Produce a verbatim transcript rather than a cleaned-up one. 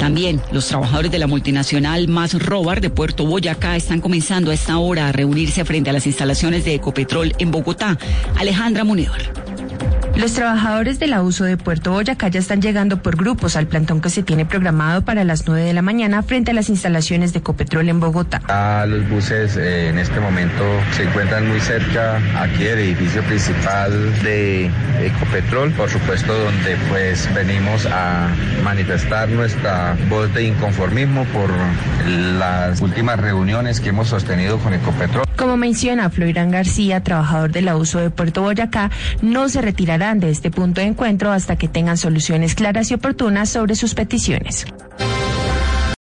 También los trabajadores de la multinacional Más Robar de Puerto Boyacá están comenzando a esta hora a reunirse frente a las instalaciones de Ecopetrol en Bogotá. Alejandra Munedor. Los trabajadores de la U S O de Puerto Boyacá ya están llegando por grupos al plantón que se tiene programado para las nueve de la mañana frente a las instalaciones de Ecopetrol en Bogotá. Ah, los buses eh, en este momento se encuentran muy cerca aquí del edificio principal de Ecopetrol, por supuesto donde pues venimos a manifestar nuestra voz de inconformismo por las últimas reuniones que hemos sostenido con Ecopetrol. Como menciona Floirán García, trabajador de la U S O de Puerto Boyacá, no se retirarán de este punto de encuentro hasta que tengan soluciones claras y oportunas sobre sus peticiones.